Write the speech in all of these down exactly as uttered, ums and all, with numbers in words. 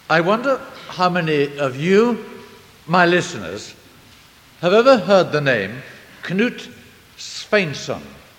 I wonder how many of you, my listeners, have ever heard the name Knut Sveinsson.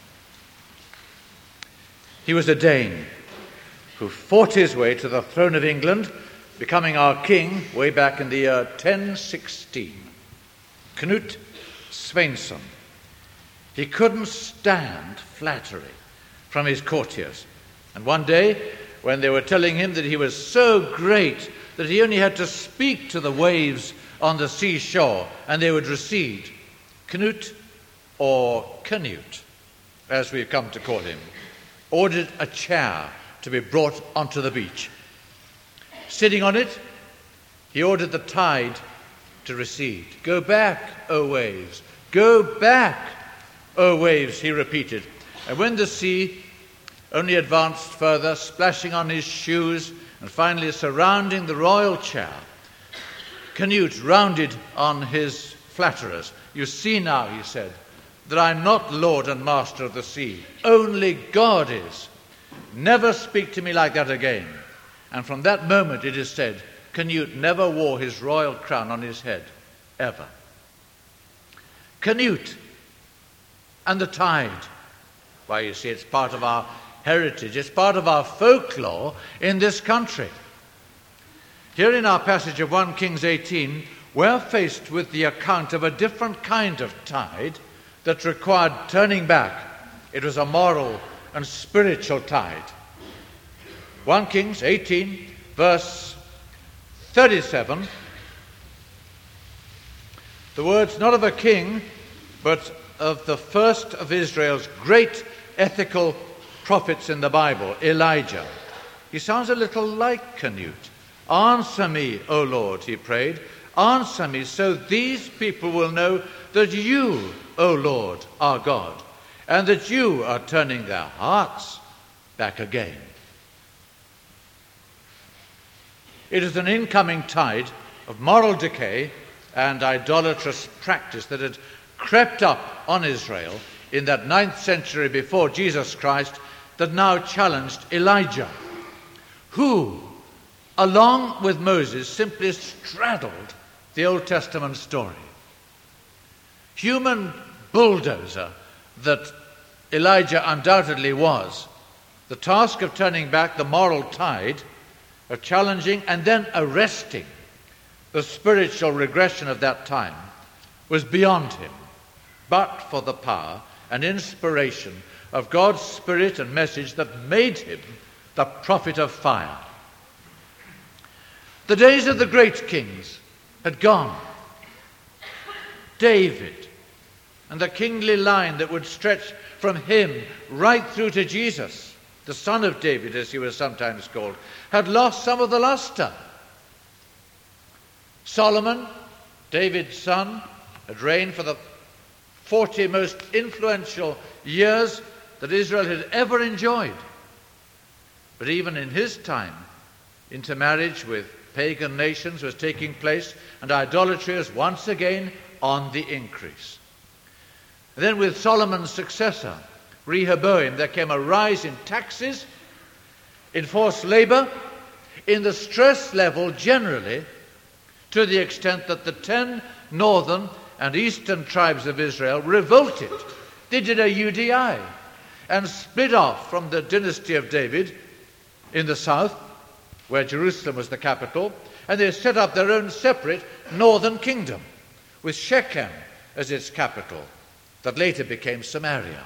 He was a Dane who fought his way to the throne of England, becoming our king way back in the year ten sixteen. Knut Sveinsson. He couldn't stand flattery from his courtiers. And one day, when they were telling him that he was so great that he only had to speak to the waves on the seashore and they would recede, Knut, or Canute, as we've come to call him, ordered a chair to be brought onto the beach. Sitting on it, he ordered the tide to recede. "Go back, O waves, go back, O waves," he repeated. And when the sea only advanced further, splashing on his shoes and finally surrounding the royal chair, Canute rounded on his flatterers. "You see now," he said, "that I'm not lord and master of the sea. Only God is. Never speak to me like that again." And from that moment, it is said, Canute never wore his royal crown on his head, ever. Canute and the tide. Why, you see, it's part of our heritage. It's part of our folklore in this country. Here in our passage of First Kings eighteen, we're faced with the account of a different kind of tide that required turning back. It was a moral and spiritual tide. First Kings eighteen, verse thirty-seven. The words not of a king, but of the first of Israel's great ethical prophets in the Bible, Elijah. He sounds a little like Canute. "Answer me, O Lord," he prayed. "Answer me so these people will know that you, O Lord, are God, and that you are turning their hearts back again." It is an incoming tide of moral decay and idolatrous practice that had crept up on Israel in that ninth century before Jesus Christ that now challenged Elijah, who, along with Moses, simply straddled the Old Testament story. Human bulldozer that Elijah undoubtedly was, the task of turning back the moral tide, of challenging and then arresting the spiritual regression of that time, was beyond him, but for the power and inspiration of God's Spirit and message that made him the prophet of fire. The days of the great kings had gone. David and the kingly line that would stretch from him right through to Jesus, the son of David, as he was sometimes called, had lost some of the luster. Solomon, David's son, had reigned for the forty most influential years that Israel had ever enjoyed. But even in his time, intermarriage with pagan nations was taking place, and idolatry was once again on the increase. And then with Solomon's successor, Rehoboam, there came a rise in taxes, in forced labor, in the stress level generally, to the extent that the ten northern and eastern tribes of Israel revolted. They did a U D I and split off from the dynasty of David in the south, where Jerusalem was the capital, and they set up their own separate northern kingdom, with Shechem as its capital, that later became Samaria.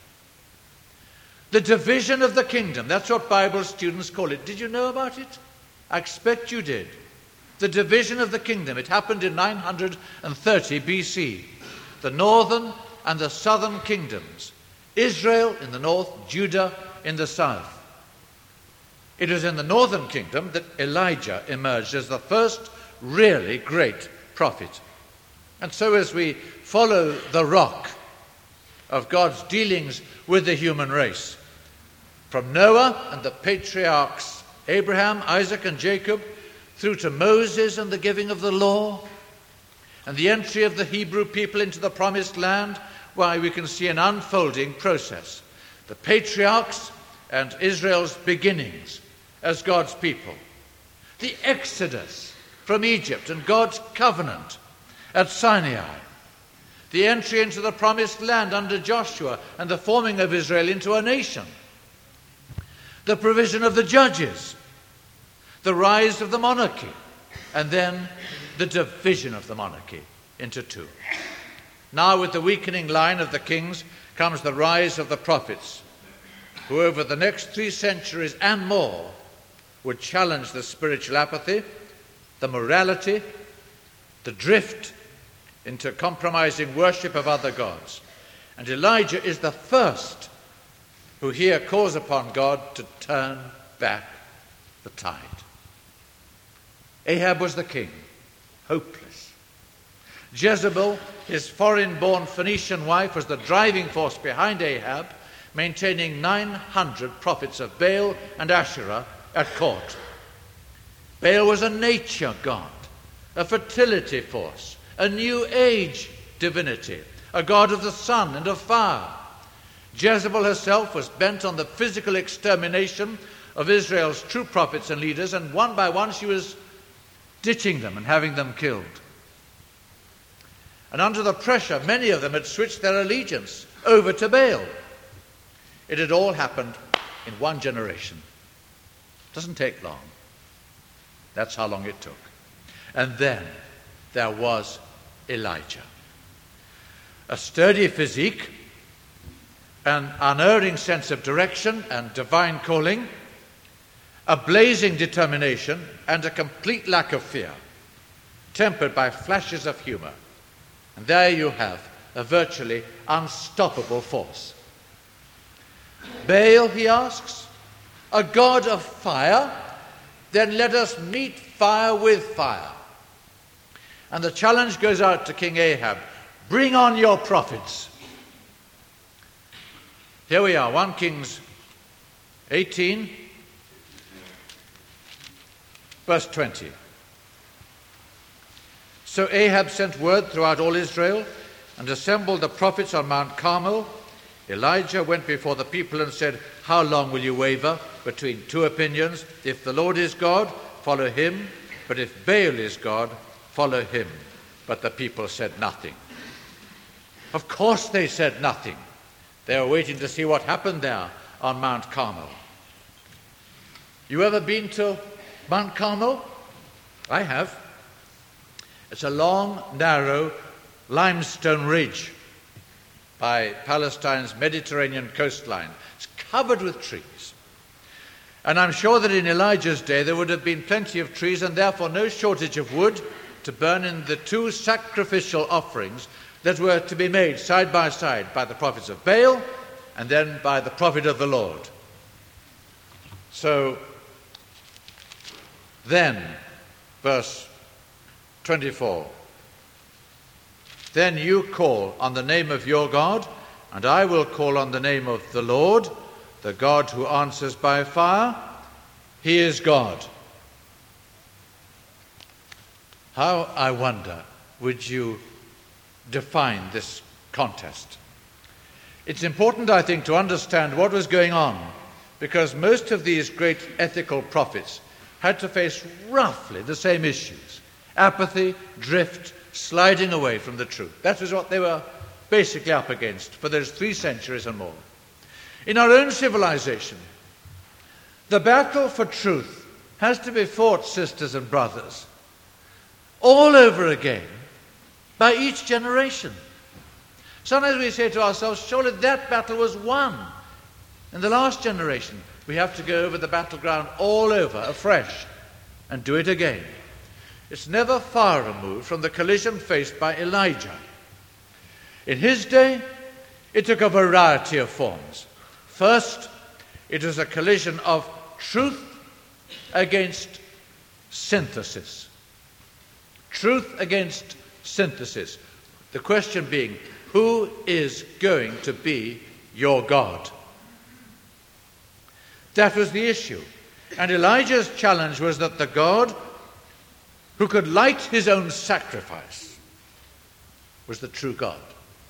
The division of the kingdom, that's what Bible students call it. Did you know about it? I expect you did. The division of the kingdom. It happened in nine hundred thirty B C. The northern and the southern kingdoms. Israel in the north, Judah in the south. It was in the northern kingdom that Elijah emerged as the first really great prophet. And so as we follow the rock of God's dealings with the human race, from Noah and the patriarchs Abraham, Isaac and Jacob, through to Moses and the giving of the law, and the entry of the Hebrew people into the promised land, why, we can see an unfolding process. The patriarchs and Israel's beginnings as God's people. the Exodus from Egypt and God's covenant at Sinai, the entry into the promised land under Joshua and the forming of Israel into a nation, the provision of the judges, the rise of the monarchy, and then the division of the monarchy into two. Now, with the weakening line of the kings comes the rise of the prophets, who over the next three centuries and more would challenge the spiritual apathy, the morality, the drift into compromising worship of other gods. And Elijah is the first who here calls upon God to turn back the tide. Ahab was the king, hopeless. Jezebel, his foreign-born Phoenician wife, was the driving force behind Ahab, maintaining nine hundred prophets of Baal and Asherah at court. Baal was a nature god, a fertility force, a new age divinity, a god of the sun and of fire. Jezebel herself was bent on the physical extermination of Israel's true prophets and leaders, and one by one she was ditching them and having them killed. And under the pressure, many of them had switched their allegiance over to Baal. It had all happened in one generation. It doesn't take long. That's how long it took. And then there was Elijah. A sturdy physique, an unerring sense of direction and divine calling, a blazing determination, and a complete lack of fear, tempered by flashes of humor. And there you have a virtually unstoppable force. Baal, he asks, a god of fire? Then let us meet fire with fire. And the challenge goes out to King Ahab. Bring on your prophets. Here we are, First Kings eighteen, verse twenty. So Ahab sent word throughout all Israel and assembled the prophets on Mount Carmel. Elijah went before the people and said, how long will you waver between two opinions? If the Lord is God, follow him, but if Baal is God, follow him. But the people said nothing. Of course they said nothing. They were waiting to see what happened there on Mount Carmel. You ever been to Mount Carmel? I have. It's a long, narrow limestone ridge by Palestine's Mediterranean coastline. It's covered with trees. And I'm sure that in Elijah's day there would have been plenty of trees and therefore no shortage of wood to burn in the two sacrificial offerings that were to be made side by side by the prophets of Baal and then by the prophet of the Lord. So then, verse twenty-four, then you call on the name of your God, and I will call on the name of the Lord, the God who answers by fire. He is God. How, I wonder, would you define this contest? It's important, I think, to understand what was going on, because most of these great ethical prophets had to face roughly the same issues: apathy, drift, sliding away from the truth. That was what they were basically up against for those three centuries and more. In our own civilization, the battle for truth has to be fought, sisters and brothers, all over again by each generation. Sometimes we say to ourselves, surely that battle was won in the last generation. We have to go over the battleground all over afresh and do it again. It's never far removed from the collision faced by Elijah. In his day, it took a variety of forms. First, it was a collision of truth against synthesis. Truth against synthesis. The question being, who is going to be your God? That was the issue. And Elijah's challenge was that the God who could light his own sacrifice was the true God.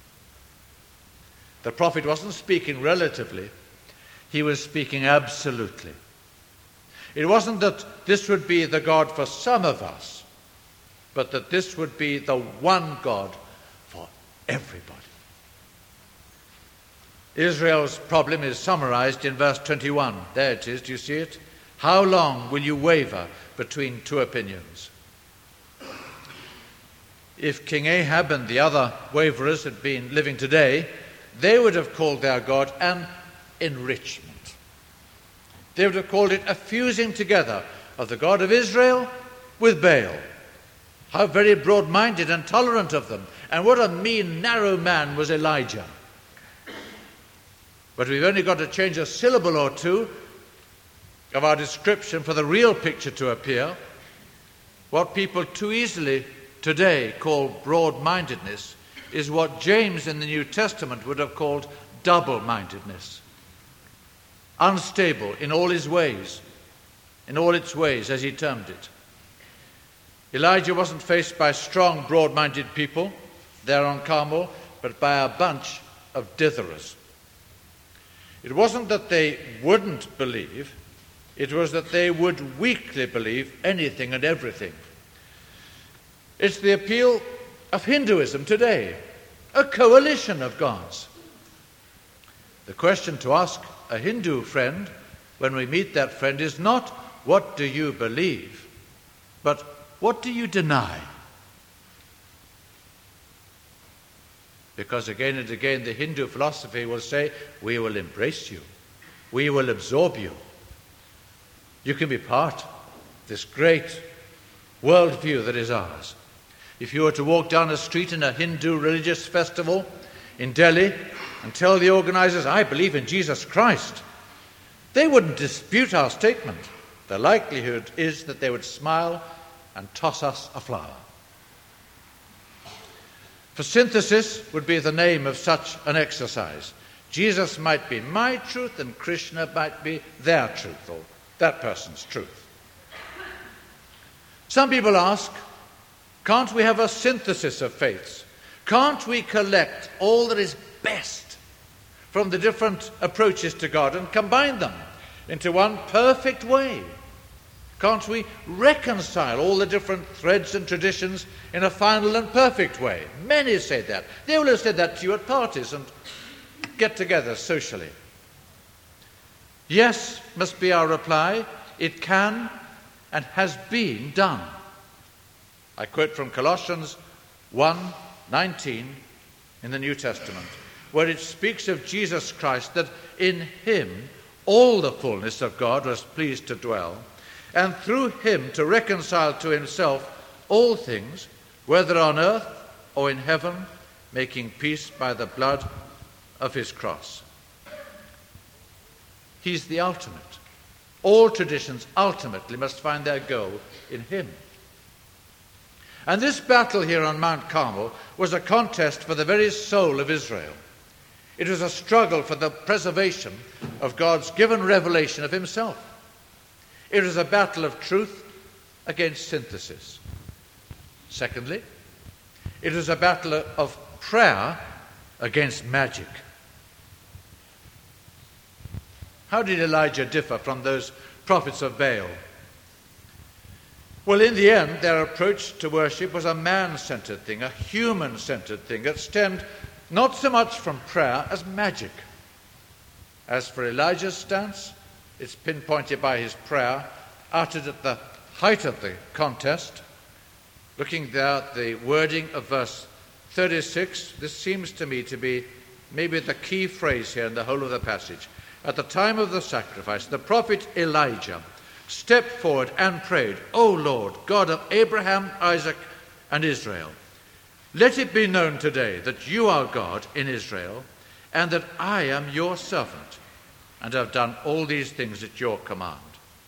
The prophet wasn't speaking relatively, he was speaking absolutely. It wasn't that this would be the God for some of us, but that this would be the one God for everybody. Israel's problem is summarized in verse twenty-one. There it is, do you see it? How long will you waver between two opinions? If King Ahab and the other waverers had been living today, they would have called their God an enrichment. They would have called it a fusing together of the God of Israel with Baal. How very broad-minded and tolerant of them. And what a mean, narrow man was Elijah. But we've only got to change a syllable or two of our description for the real picture to appear. What people too easily today call broad-mindedness is what James in the New Testament would have called double-mindedness. Unstable in all his ways, in all its ways, as he termed it. Elijah wasn't faced by strong, broad-minded people there on Carmel, but by a bunch of ditherers. It wasn't that they wouldn't believe, it was that they would weakly believe anything and everything. It's the appeal of Hinduism today, a coalition of gods. The question to ask a Hindu friend when we meet that friend is not, what do you believe, but what do you deny? Because again and again the Hindu philosophy will say, we will embrace you, we will absorb you. You can be part of this great worldview that is ours. If you were to walk down a street in a Hindu religious festival in Delhi and tell the organizers, I believe in Jesus Christ, they wouldn't dispute our statement. The likelihood is that they would smile and toss us a flower. For synthesis would be the name of such an exercise. Jesus might be my truth and Krishna might be their truth, or that person's truth. Some people ask, can't we have a synthesis of faiths? Can't we collect all that is best from the different approaches to God and combine them into one perfect way? Can't we reconcile all the different threads and traditions in a final and perfect way? Many say that. They will have said that to you at parties and get together socially. Yes, must be our reply. It can and has been done. I quote from Colossians one nineteen in the New Testament, where it speaks of Jesus Christ, that in him all the fullness of God was pleased to dwell, and through him to reconcile to himself all things, whether on earth or in heaven, making peace by the blood of his cross. He's the ultimate. All traditions ultimately must find their goal in him. And this battle here on Mount Carmel was a contest for the very soul of Israel. It was a struggle for the preservation of God's given revelation of himself. It was a battle of truth against synthesis. Secondly, it was a battle of prayer against magic. How did Elijah differ from those prophets of Baal? Well, in the end, their approach to worship was a man-centered thing, a human-centered thing that stemmed not so much from prayer as magic. As for Elijah's stance, it's pinpointed by his prayer, uttered at the height of the contest. Looking there at the wording of verse thirty-six, this seems to me to be maybe the key phrase here in the whole of the passage. At the time of the sacrifice, the prophet Elijah stepped forward and prayed, O Lord, God of Abraham, Isaac, and Israel, let it be known today that you are God in Israel, and that I am your servant, and have done all these things at your command.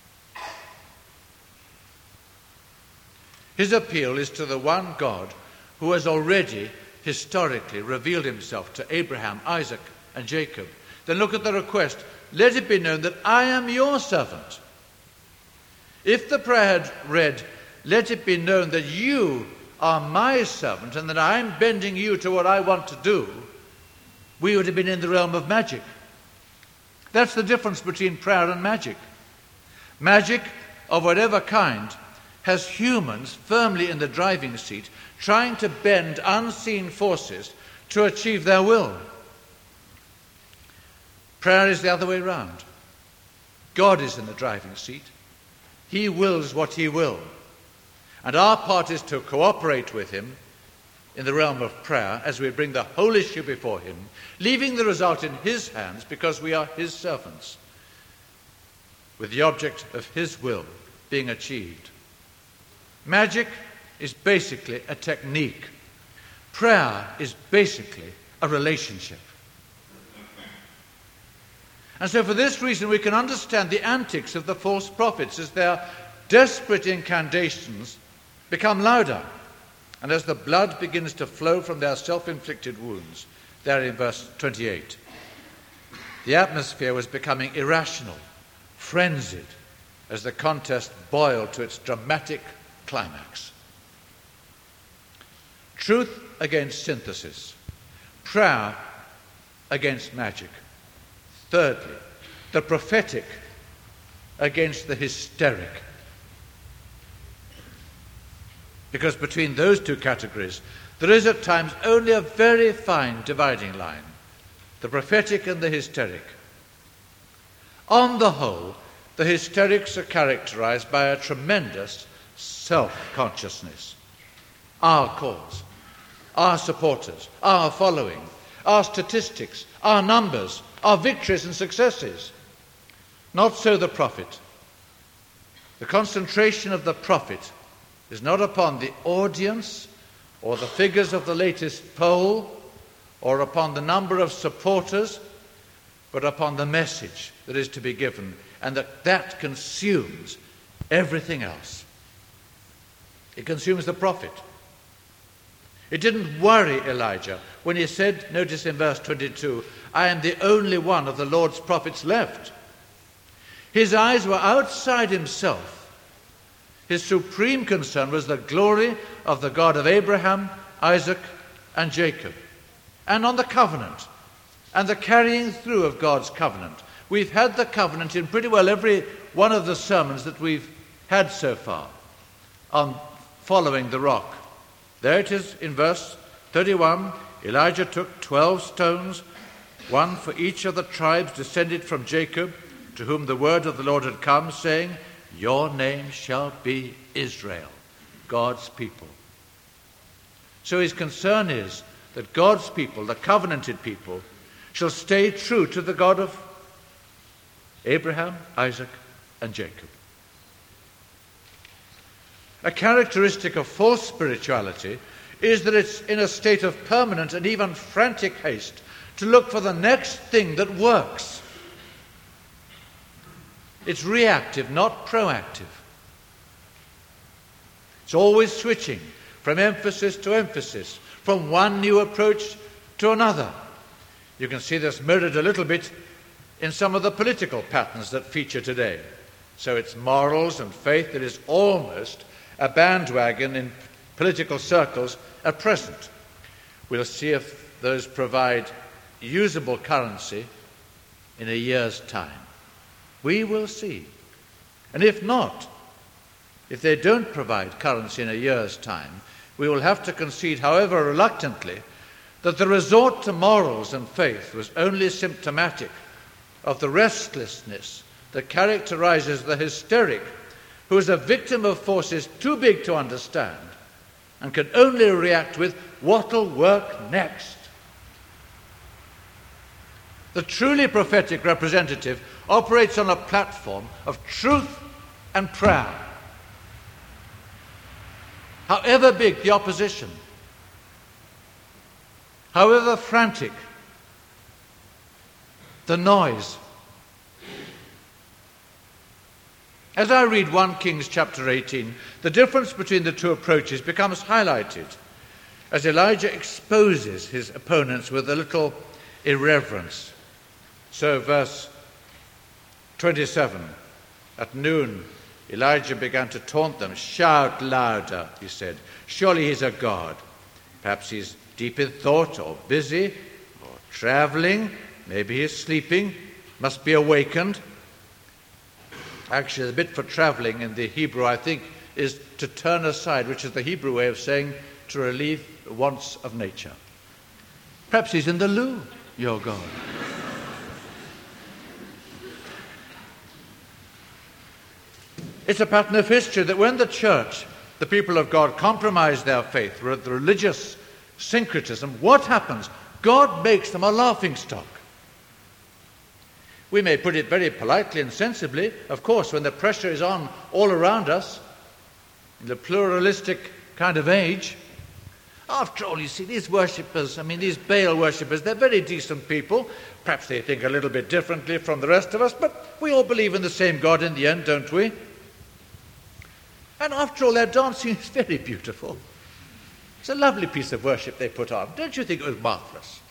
His appeal is to the one God who has already historically revealed himself to Abraham, Isaac, and Jacob. Then look at the request, let it be known that I am your servant. If the prayer had read, let it be known that you are my servant and that I'm bending you to what I want to do, we would have been in the realm of magic. That's the difference between prayer and magic. Magic of whatever kind has humans firmly in the driving seat, trying to bend unseen forces to achieve their will. Prayer is the other way round. God is in the driving seat. He wills what he will. And our part is to cooperate with him in the realm of prayer as we bring the whole issue before him, leaving the result in his hands because we are his servants, with the object of his will being achieved. Magic is basically a technique. Prayer is basically a relationship. And so for this reason we can understand the antics of the false prophets as their desperate incantations become louder, and as the blood begins to flow from their self-inflicted wounds. There in verse twenty-eight. The atmosphere was becoming irrational, frenzied, as the contest boiled to its dramatic climax. Truth against synthesis. Prayer against magic. Thirdly, the prophetic against the hysteric. Because between those two categories, there is at times only a very fine dividing line, the prophetic and the hysteric. On the whole, the hysterics are characterized by a tremendous self-consciousness. Our cause, our supporters, our following, our statistics, our numbers, our victories and successes. Not so the prophet. The concentration of the prophet is not upon the audience or the figures of the latest poll or upon the number of supporters, but upon the message that is to be given, and that that consumes everything else. It consumes the prophet. It didn't worry Elijah when he said, notice in verse twenty-two, I am the only one of the Lord's prophets left. His eyes were outside himself. His supreme concern was the glory of the God of Abraham, Isaac, and Jacob, and on the covenant, and the carrying through of God's covenant. We've had the covenant in pretty well every one of the sermons that we've had so far on following the rock. There it is in verse thirty-one. Elijah took twelve stones, one for each of the tribes descended from Jacob, to whom the word of the Lord had come, saying, your name shall be Israel, God's people. So his concern is that God's people, the covenanted people, shall stay true to the God of Abraham, Isaac, and Jacob. A characteristic of false spirituality is that it's in a state of permanent and even frantic haste to look for the next thing that works. It's reactive, not proactive. It's always switching from emphasis to emphasis, from one new approach to another. You can see this mirrored a little bit in some of the political patterns that feature today. So it's morals and faith that is almost a bandwagon in political circles at present. We'll see if those provide usable currency in a year's time. We will see. And if not, if they don't provide currency in a year's time, we will have to concede, however reluctantly, that the resort to morals and faith was only symptomatic of the restlessness that characterizes the hysteric, who is a victim of forces too big to understand and can only react with what'll work next. The truly prophetic representative operates on a platform of truth and prayer. However big the opposition, however frantic the noise. As I read First Kings chapter eighteen, the difference between the two approaches becomes highlighted as Elijah exposes his opponents with a little irreverence. So verse twenty-seven, at noon Elijah began to taunt them. Shout louder, he said. Surely he's a god. Perhaps he's deep in thought or busy or traveling. Maybe he's sleeping, must be awakened. Actually, the bit for travelling in the Hebrew, I think, is to turn aside, which is the Hebrew way of saying to relieve the wants of nature. Perhaps he's in the loo, your God. It's a pattern of history that when the church, the people of God, compromise their faith with the religious syncretism, what happens? God makes them a laughingstock. We may put it very politely and sensibly, of course, when the pressure is on all around us, in the pluralistic kind of age. After all, you see, these worshippers, I mean, these Baal worshippers, they're very decent people. Perhaps they think a little bit differently from the rest of us, but we all believe in the same God in the end, don't we? And after all, their dancing is very beautiful. It's a lovely piece of worship they put on. Don't you think it was marvelous?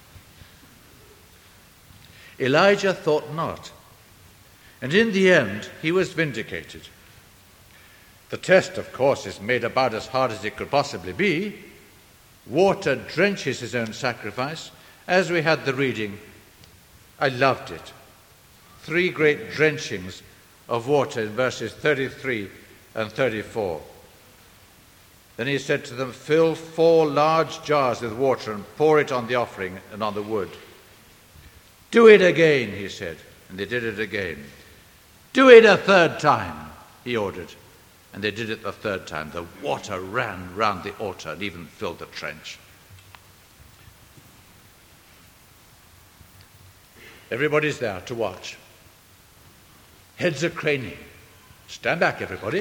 Elijah thought not. And in the end, he was vindicated. The test, of course, is made about as hard as it could possibly be. Water drenches his own sacrifice. As we had the reading, I loved it. Three great drenchings of water in verses thirty-three and thirty-four. Then he said to them, fill four large jars with water and pour it on the offering and on the wood. Do it again, he said, and they did it again. Do it a third time, he ordered, and they did it the third time. The water ran round the altar and even filled the trench. Everybody's there to watch. Heads are craning. Stand back, everybody.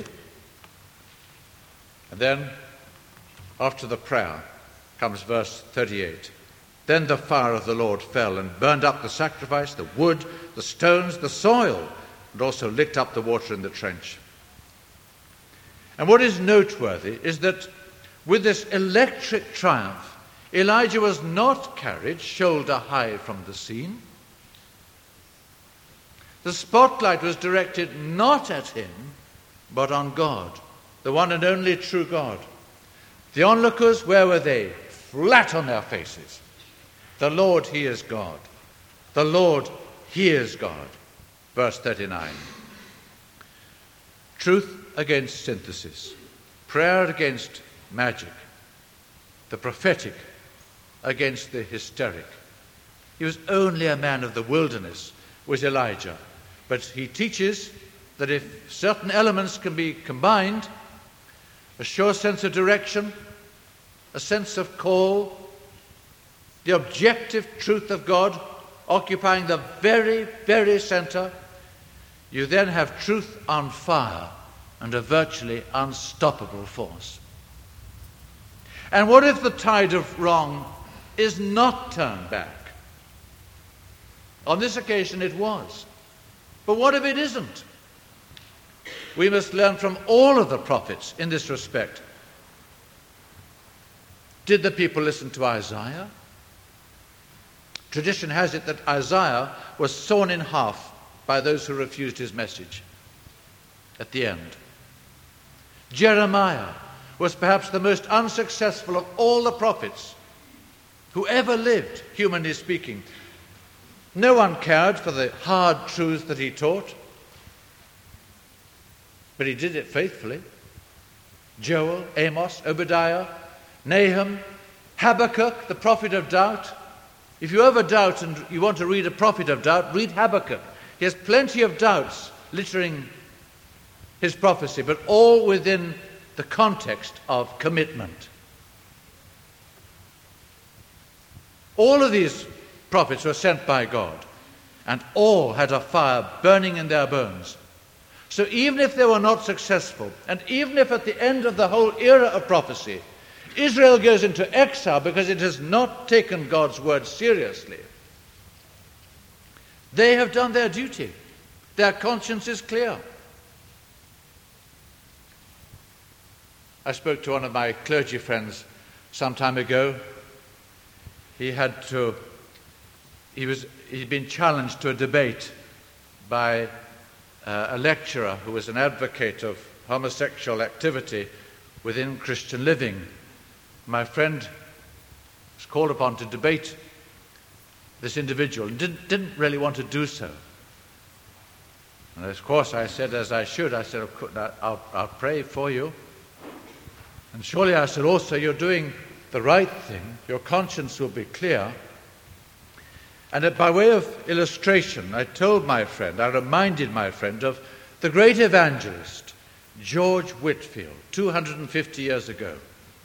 And then, after the prayer, comes verse thirty-eight. Then the fire of the Lord fell and burned up the sacrifice, the wood, the stones, the soil, and also licked up the water in the trench. And what is noteworthy is that with this electric triumph, Elijah was not carried shoulder high from the scene. The spotlight was directed not at him, but on God, the one and only true God. The onlookers, where were they? Flat on their faces. The Lord, he is God. The Lord, he is God. Verse thirty-nine. Truth against synthesis. Prayer against magic. The prophetic against the hysteric. He was only a man of the wilderness, was Elijah. But he teaches that if certain elements can be combined, a sure sense of direction, a sense of call, the objective truth of God occupying the very, very center, you then have truth on fire and a virtually unstoppable force. And what if the tide of wrong is not turned back? On this occasion it was. But what if it isn't? We must learn from all of the prophets in this respect. Did the people listen to Isaiah? Tradition has it that Isaiah was sawn in half by those who refused his message at the end. Jeremiah was perhaps the most unsuccessful of all the prophets who ever lived, humanly speaking. No one cared for the hard truths that he taught, but he did it faithfully. Joel, Amos, Obadiah, Nahum, Habakkuk, the prophet of doubt. If you ever doubt and you want to read a prophet of doubt, read Habakkuk. He has plenty of doubts littering his prophecy, but all within the context of commitment. All of these prophets were sent by God, and all had a fire burning in their bones. So even if they were not successful, and even if at the end of the whole era of prophecy, Israel goes into exile because it has not taken God's word seriously, they have done their duty. Their conscience is clear. I spoke to one of my clergy friends some time ago. He had to, he was, he'd been challenged to a debate by uh, a lecturer who was an advocate of homosexual activity within Christian living. My friend was called upon to debate this individual and didn't, didn't really want to do so. And of course I said, as I should, I said, I'll, I'll pray for you. And surely I said also, you're doing the right thing. Your conscience will be clear. And by way of illustration, I told my friend, I reminded my friend of the great evangelist, George Whitefield, two hundred fifty years ago.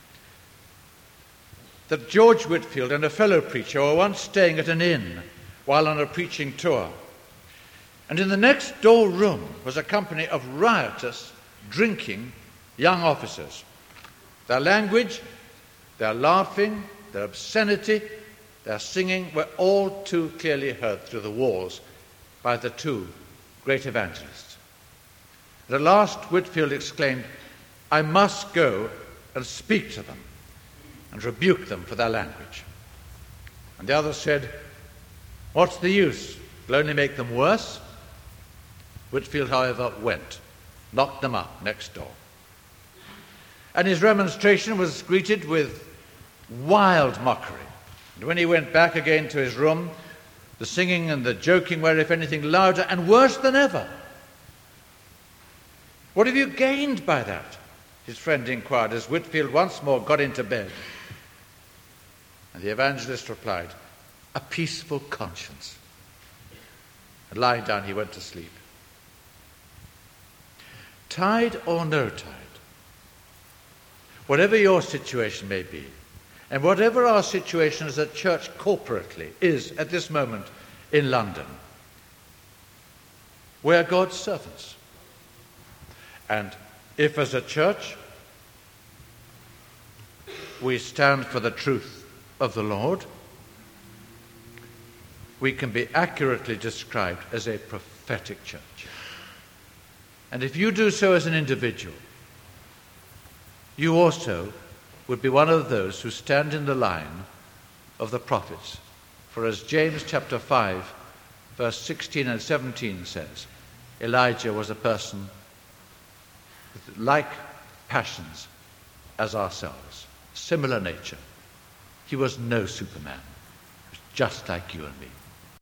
That George Whitefield and a fellow preacher were once staying at an inn while on a preaching tour. And in the next door room was a company of riotous, drinking young officers. Their language, their laughing, their obscenity, their singing were all too clearly heard through the walls by the two great evangelists. And at last Whitefield exclaimed, I must go and speak to them and rebuke them for their language. And the others said, what's the use? It'll only make them worse. Whitefield, however, went, knocked them up next door. And his remonstration was greeted with wild mockery. And when he went back again to his room, the singing and the joking were, if anything, louder and worse than ever. What have you gained by that? His friend inquired as Whitefield once more got into bed. And the evangelist replied, a peaceful conscience. And lying down, he went to sleep. Tide or no tide, whatever your situation may be, and whatever our situation as a church corporately is at this moment in London, we are God's servants. And if as a church we stand for the truth of the Lord, we can be accurately described as a prophetic church. And if you do so as an individual, you also would be one of those who stand in the line of the prophets. For as James chapter five, verse sixteen and seventeen says, Elijah was a person with like passions as ourselves, similar nature. He was no Superman. He was just like you and me.